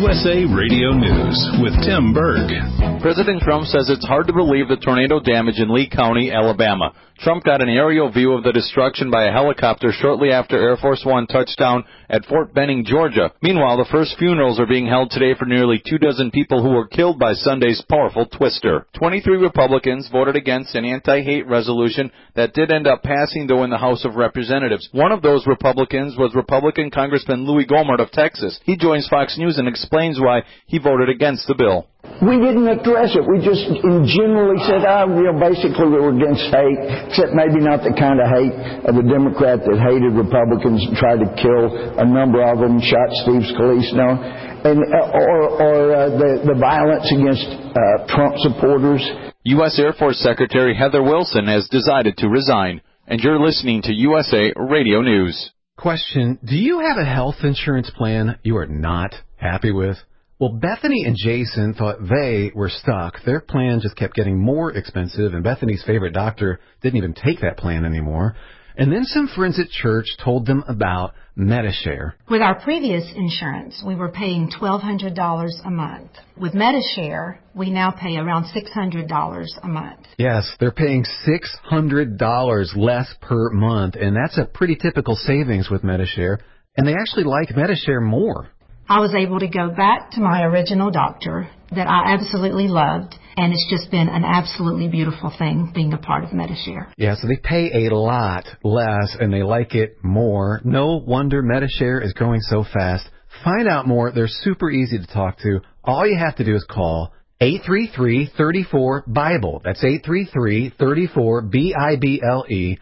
USA Radio News with Tim Berg. President Trump says it's hard to believe the tornado damage in Lee County, Alabama. Trump got an aerial view of the destruction by a helicopter shortly after Air Force One touched down at Fort Benning, Georgia. Meanwhile, the first funerals are being held today for nearly 24 people who were killed by Sunday's powerful twister. 23 Republicans voted against an anti-hate resolution that did end up passing, though, in the House of Representatives. One of those Republicans was Republican Congressman Louis Gohmert of Texas. He joins Fox News and explains why he voted against the bill. We didn't address it. We just generally said, basically we were against hate, except maybe not the kind of hate of the Democrat that hated Republicans and tried to kill a number of them, shot Steve Scalise, or the violence against Trump supporters. U.S. Air Force Secretary Heather Wilson has decided to resign. And you're listening to USA Radio News. Question, do you have a health insurance plan you are not happy with? Well, Bethany and Jason thought they were stuck. Their plan just kept getting more expensive, and Bethany's favorite doctor didn't even take that plan anymore. And then some friends at church told them about Medi-Share. With our previous insurance, we were paying $1,200 a month. With Medi-Share, we now pay around $600 a month. Yes, they're paying $600 less per month, and that's a pretty typical savings with Medi-Share. And they actually like Medi-Share more. I was able to go back to my original doctor that I absolutely loved, and it's just been an absolutely beautiful thing being a part of Medi-Share. Yeah, so they pay a lot less, and they like it more. No wonder Medi-Share is growing so fast. Find out more. They're super easy to talk to. All you have to do is call 833-34-BIBLE. That's 833-34-BIBLE.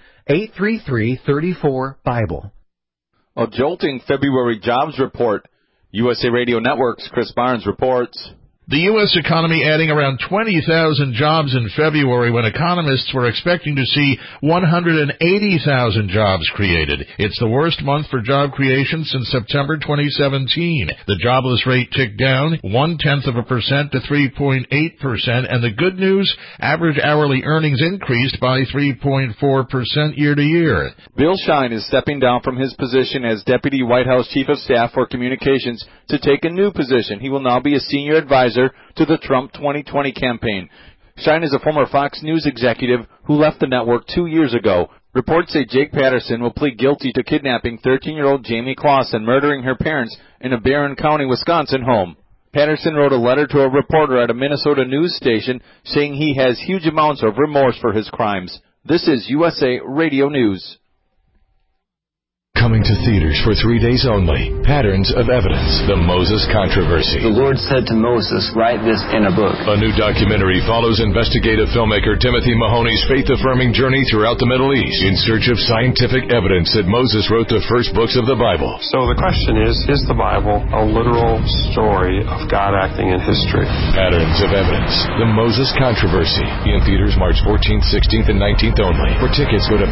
833-34-BIBLE. A jolting February jobs report. USA Radio Network's Chris Barnes reports. The U.S. economy adding around 20,000 jobs in February when economists were expecting to see 180,000 jobs created. It's the worst month for job creation since September 2017. The jobless rate ticked down 0.1% to 3.8%, and the good news, average hourly earnings increased by 3.4% year to year. Bill Shine is stepping down from his position as Deputy White House Chief of Staff for Communications to take a new position. He will now be a senior advisor to the Trump 2020 campaign. Shine is a former Fox News executive who left the network 2 years ago. Reports say Jake Patterson will plead guilty to kidnapping 13-year-old Jamie Kloss and murdering her parents in a Barron County, Wisconsin home. Patterson wrote a letter to a reporter at a Minnesota news station saying he has huge amounts of remorse for his crimes. This is USA Radio News. Coming to theaters for 3 days only. Patterns of Evidence, the Moses Controversy. The Lord said to Moses, write this in a book. A new documentary follows investigative filmmaker Timothy Mahoney's faith-affirming journey throughout the Middle East in search of scientific evidence that Moses wrote the first books of the Bible. So the question is the Bible a literal story of God acting in history? Patterns of Evidence, the Moses Controversy. In theaters March 14th, 16th, and 19th only. For tickets, go to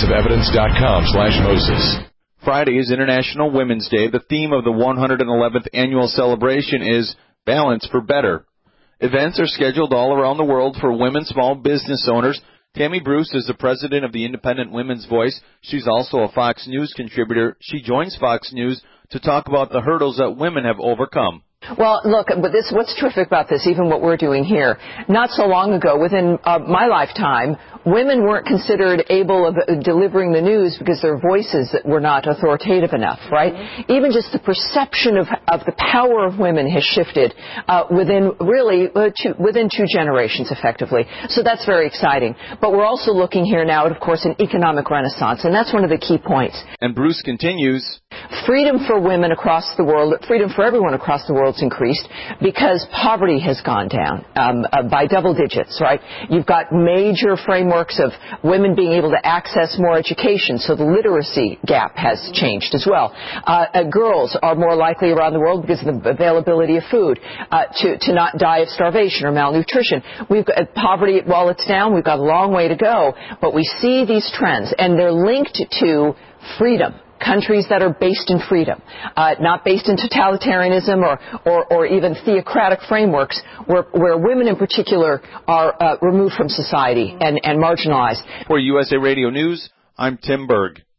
patternsofevidence.com/Moses. Friday is International Women's Day. The theme of the 111th annual celebration is Balance for Better. Events are scheduled all around the world for women small business owners. Tammy Bruce is the president of the Independent Women's Voice. She's also a Fox News contributor. She joins Fox News to talk about the hurdles that women have overcome. Well, look, but what's terrific about this, even what we're doing here, not so long ago, within my lifetime, women weren't considered able of delivering the news because their voices were not authoritative enough, right? Even just the perception of the power of women has shifted within two generations, effectively. So that's very exciting. But we're also looking here now at, of course, an economic renaissance, and that's one of the key points. And Bruce continues. Freedom for women across the world, freedom for everyone across the world increased because poverty has gone down by double digits, right? You've got major frameworks of women being able to access more education, so the literacy gap has changed as well. Girls are more likely around the world because of the availability of food to not die of starvation or malnutrition. We've got poverty, while it's down, we've got a long way to go, but we see these trends, and they're linked to freedom. Countries that are based in freedom, not based in totalitarianism or even theocratic frameworks where women in particular are removed from society and marginalized. For USA Radio News, I'm Tim Berg.